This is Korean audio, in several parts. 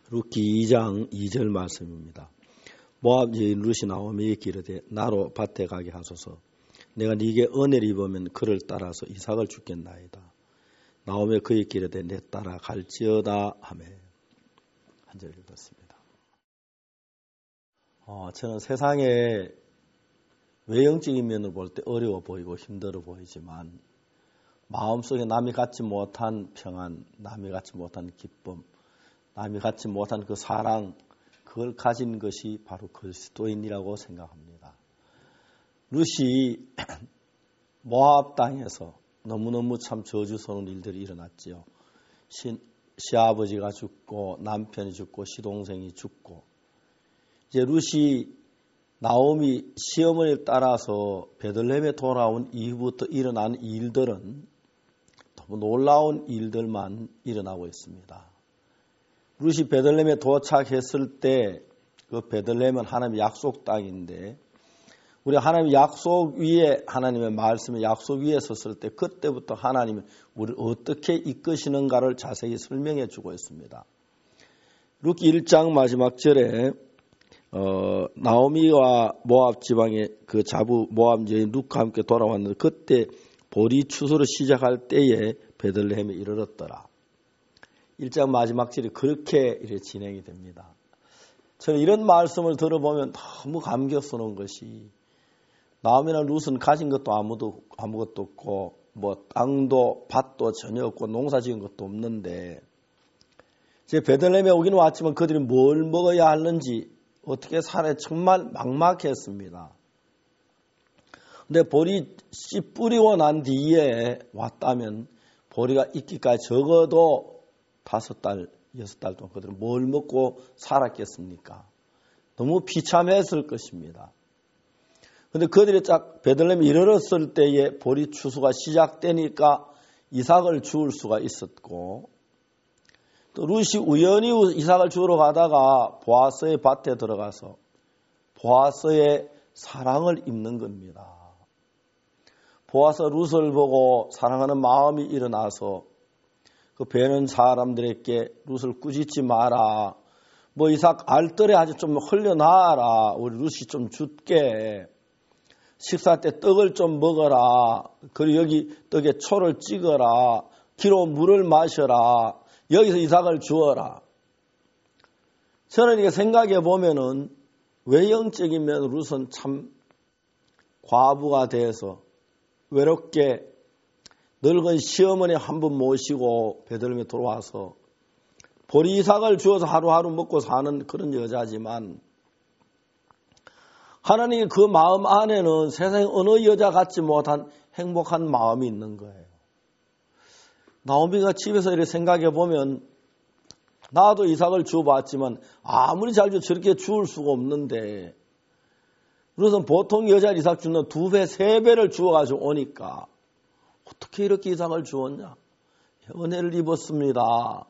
룻기 2장 2절 말씀입니다. 모압 여인 룻이 나오미에게 이르되 나로 밭에 가게 하소서. 내가 네게 은혜를 입으면 그를 따라서 이삭을 주겠나이다. 나오미가 그에게 이르되 내 따라 갈지어다 하매. 한 절 읽었습니다. 저는 세상에 외형적인 면을 볼 때 어려워 보이고 힘들어 보이지만 마음속에 남이 갖지 못한 평안, 남이 갖지 못한 기쁨, 남이 갖지 못한 그 사랑, 그걸 가진 것이 바로 그리스도인이라고 생각합니다. 룻이 모압 땅에서 너무너무 참 저주스러운 일들이 일어났지요. 시아버지가 죽고 남편이 죽고 시동생이 죽고 이제 룻이 나오미 시어머니를 따라서 베들레헴에 돌아온 이후부터 일어난 일들은 너무 놀라운 일들만 일어나고 있습니다. 룻이 베들레헴에 도착했을 때 그 베들레헴은 하나님의 약속 땅인데 우리 하나님의 약속 위에 하나님의 말씀의 약속 위에 섰을 때 그때부터 하나님은 우리를 어떻게 이끄시는가를 자세히 설명해 주고 있습니다. 룻기 1장 마지막 절에 나오미와 모압 지방의 그 자부 모압 여인 룻과 함께 돌아왔는데 그때 보리 추수를 시작할 때에 베들레헴에 이르렀더라. 1장 마지막 절이 그렇게 진행이 됩니다. 저는 이런 말씀을 들어보면 너무 감격스러운 것이 나오미나 룻은 가진 것도 아무것도 없고 뭐 땅도 밭도 전혀 없고 농사 지은 것도 없는데 이제 베들레헴에 오기는 왔지만 그들이 뭘 먹어야 하는지 어떻게 살아야 정말 막막했습니다. 근데 보리 씨 뿌리고 난 뒤에 왔다면 보리가 익기까지 적어도 5달, 6달 동안 그들은 뭘 먹고 살았겠습니까? 너무 비참했을 것입니다. 근데 그들이 딱 베들레헴에 이르렀을 때에 보리 추수가 시작되니까 이삭을 주울 수가 있었고 또 룻이 우연히 이삭을 주우러 가다가 보아스의 밭에 들어가서 보아스의 사랑을 입는 겁니다. 보아스 룻을 보고 사랑하는 마음이 일어나서 그 배는 사람들에게 룻을 꾸짖지 마라. 뭐 이삭 알뜰에 아주 좀 흘려놔라. 우리 룻이 좀 줄게. 식사 때 떡을 좀 먹어라. 그리고 여기 떡에 초를 찍어라. 기로 물을 마셔라. 여기서 이삭을 주어라. 저는 이게 생각해 보면은 외형적인 면으로 룻은 참 과부가 돼서 외롭게 늙은 시어머니 한 분 모시고 베들레헴에 들어와서 보리 이삭을 주어서 하루하루 먹고 사는 그런 여자지만 하나님의 그 마음 안에는 세상에 어느 여자 같지 못한 행복한 마음이 있는 거예요. 나오미가 집에서 이렇게 생각해 보면 나도 이삭을 주어봤지만 아무리 잘 줘 저렇게 주울 수가 없는데 그래서 보통 여자 이삭 주는 2배, 3배를 주어가지고 오니까 어떻게 이렇게 이삭을 주었냐? 은혜를 입었습니다.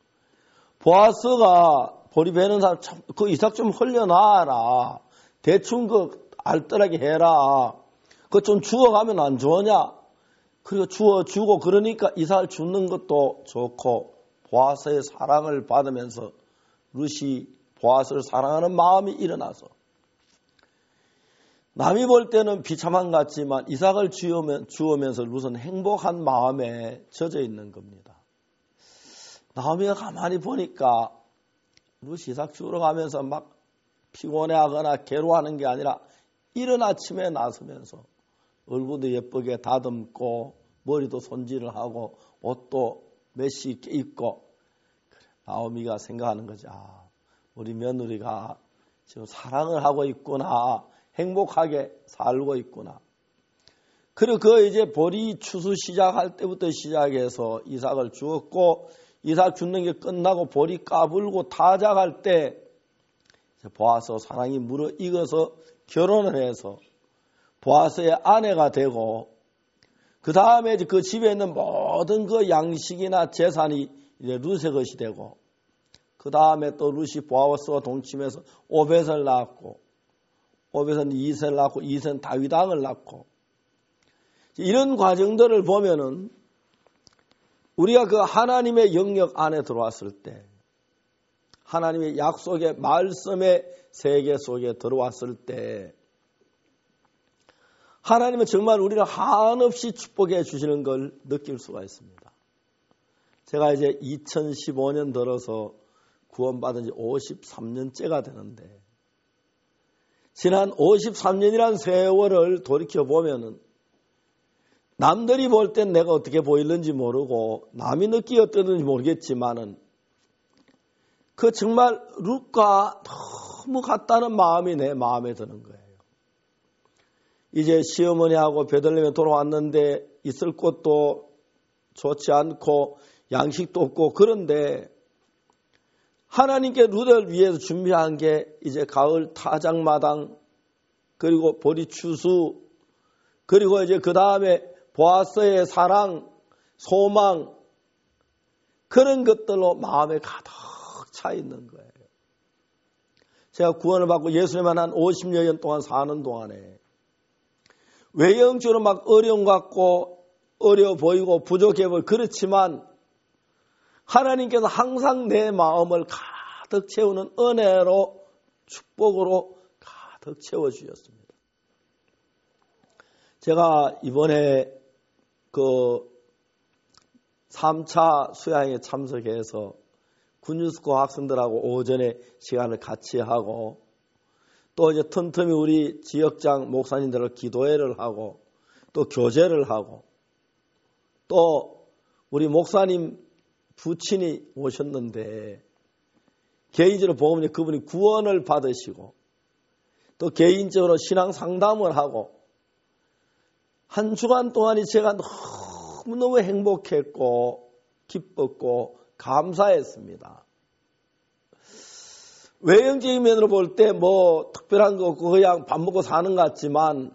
보아스가 보리 베는 사람 그 이삭 좀 흘려놔라. 대충 그 알뜰하게 해라. 그거 좀 주워가면 안 좋으냐? 그리고 주워주고 그러니까 이삭을 주는 것도 좋고 보아스의 사랑을 받으면서 룻이 보아스를 사랑하는 마음이 일어나서 남이 볼 때는 비참한 것 같지만 이삭을 주우면서 룻은 행복한 마음에 젖어 있는 겁니다. 나오미가 가만히 보니까 룻이 이삭 주우러 가면서 막 피곤해하거나 괴로워하는 게 아니라 이른 아침에 나서면서 얼굴도 예쁘게 다듬고 머리도 손질을 하고 옷도 메시 있게 입고 나오미가 생각하는 거죠. 우리 며느리가 지금 사랑을 하고 있구나. 행복하게 살고 있구나. 그리고 그 이제 보리 추수 시작할 때부터 시작해서 이삭을 주었고 이삭 줍는 게 끝나고 보리 까불고 타작할 때 보아스 사랑이 무르익어서 결혼을 해서 보아스의 아내가 되고 그 다음에 그 집에 있는 모든 그 양식이나 재산이 이제 룻의 것이 되고 그 다음에 또 룻이 보아스와 동침해서 오벳을 낳았고 오벳은 이세를 낳고 이세는 다윗왕을 낳고 이런 과정들을 보면은 우리가 그 하나님의 영역 안에 들어왔을 때 하나님의 약속의 말씀의 세계 속에 들어왔을 때 하나님은 정말 우리를 한없이 축복해 주시는 걸 느낄 수가 있습니다. 제가 이제 2015년 들어서 구원받은 지 53년째가 되는데 지난 53년이라는 세월을 돌이켜보면은 남들이 볼 땐 내가 어떻게 보이는지 모르고 남이 느끼기 어떠는지 모르겠지만은 그 정말 룻과 너무 같다는 마음이 내 마음에 드는 거예요. 이제 시어머니하고 베들레헴에 돌아왔는데 있을 곳도 좋지 않고 양식도 없고 그런데 하나님께 룻을 위해서 준비한 게 이제 가을 타작마당 그리고 보리 추수 그리고 이제 그 다음에 보아스의 사랑 소망 그런 것들로 마음에 가득 차 있는 거예요. 제가 구원을 받고 예수님만 한 50여 년 동안 사는 동안에 외형적으로 막 어려움 같고 어려워 보이고 부족해 보이고 그렇지만 하나님께서 항상 내 마음을 가득 채우는 은혜로 축복으로 가득 채워주셨습니다. 제가 이번에 그 3차 수양에 참석해서 군유스코 학생들하고 오전에 시간을 같이 하고 또 이제 틈틈이 우리 지역장 목사님들을 기도회를 하고 또 교제를 하고 또 우리 목사님 부친이 오셨는데 개인적으로 보면 그분이 구원을 받으시고 또 개인적으로 신앙 상담을 하고 한 주간 동안이 제가 너무너무 행복했고 기뻤고 감사했습니다. 외형적인 면으로 볼 때 뭐 특별한 거 없고 그냥 밥 먹고 사는 것 같지만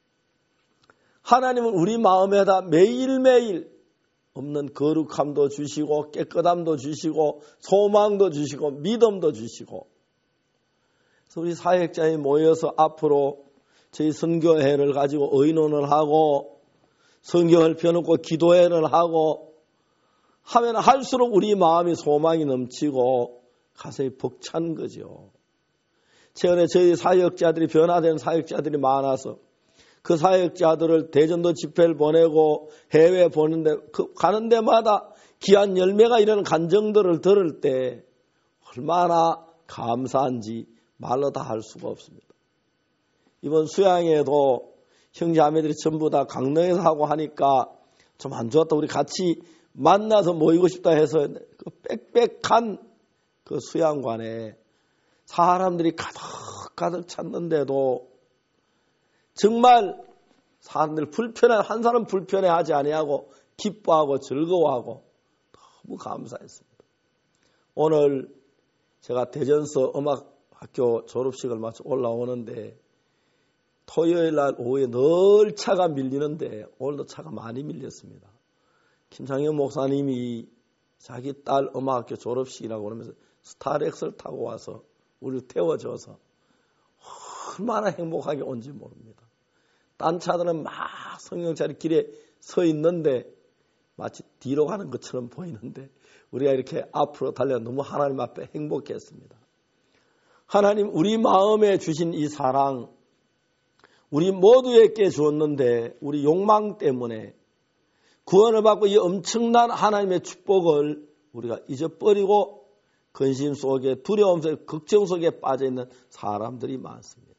하나님은 우리 마음에다 매일매일 없는 거룩함도 주시고 깨끗함도 주시고 소망도 주시고 믿음도 주시고 그래서 우리 사역자에 모여서 앞으로 저희 선교회를 가지고 의논을 하고 성경을 펴놓고 기도회를 하고 하면 할수록 우리 마음이 소망이 넘치고 가슴이 벅찬 거죠. 최근에 저희 사역자들이 변화된 사역자들이 많아서 그 사역자들을 대전도 집회를 보내고 해외 보는데 가는 데마다 귀한 열매가 이런 간정들을 들을 때 얼마나 감사한지 말로 다 할 수가 없습니다. 이번 수양에도 형제자매들이 전부 다 강릉에서 하고 하니까 좀 안 좋았다. 우리 같이 만나서 모이고 싶다 해서 그 빽빽한 그 수양관에 사람들이 가득 찼는데도 정말 사람들 한 사람 불편해하지 아니하고 기뻐하고 즐거워하고 너무 감사했습니다. 오늘 제가 대전서 음악학교 졸업식을 마쳐 올라오는데 토요일 날 오후에 늘 차가 밀리는데 오늘도 차가 많이 밀렸습니다. 김창현 목사님이 자기 딸 음악학교 졸업식이라고 그러면서 스타렉스를 타고 와서 우리를 태워줘서 얼마나 행복하게 온지 모릅니다. 딴 차들은 막 성경차리 길에 서 있는데 마치 뒤로 가는 것처럼 보이는데 우리가 이렇게 앞으로 달려 너무 하나님 앞에 행복했습니다. 하나님 우리 마음에 주신 이 사랑 우리 모두에게 주었는데 우리 욕망 때문에 구원을 받고 이 엄청난 하나님의 축복을 우리가 잊어버리고 근심 속에 두려움 속에 걱정 속에 빠져있는 사람들이 많습니다.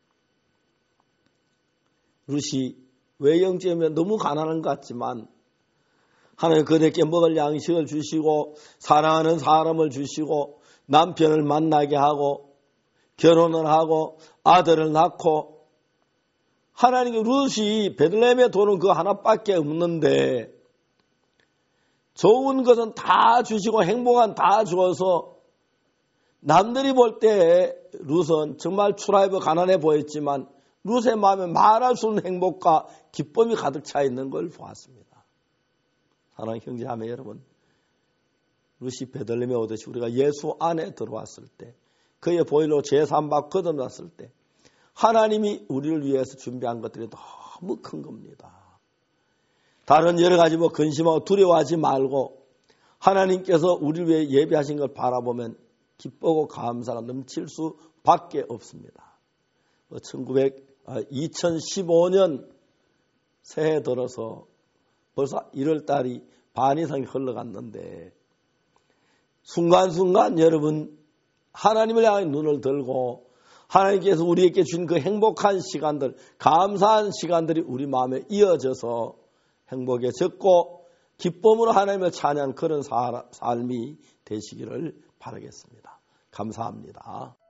룻이 외형적이면 너무 가난한 것 같지만 하나님 그들에게 먹을 양식을 주시고 사랑하는 사람을 주시고 남편을 만나게 하고 결혼을 하고 아들을 낳고 하나님의 룻이 베들레헴에 도는 그 하나밖에 없는데 좋은 것은 다 주시고 행복한 다 주어서 남들이 볼 때 룻은 정말 추라이브 가난해 보였지만 룻의 마음에 말할 수 없는 행복과 기쁨이 가득 차 있는 걸 보았습니다. 사랑하는 형제자매 여러분, 룻이 베들레헴에 오듯이 우리가 예수 안에 들어왔을 때 그의 보혈로 제사함받고 거듭났을 때 하나님이 우리를 위해서 준비한 것들이 너무 큰 겁니다. 다른 여러 가지 근심하고 두려워하지 말고 하나님께서 우리를 위해 예비하신 걸 바라보면 기쁘고 감사가 넘칠 수밖에 없습니다. 2015년 새해 들어서 벌써 1월 달이 반 이상이 흘러갔는데 순간순간 여러분 하나님을 향해 눈을 들고 하나님께서 우리에게 주신 그 행복한 시간들, 감사한 시간들이 우리 마음에 이어져서 행복해졌고 기쁨으로 하나님을 찬양하는 그런 삶이 되시기를 바라겠습니다. 감사합니다.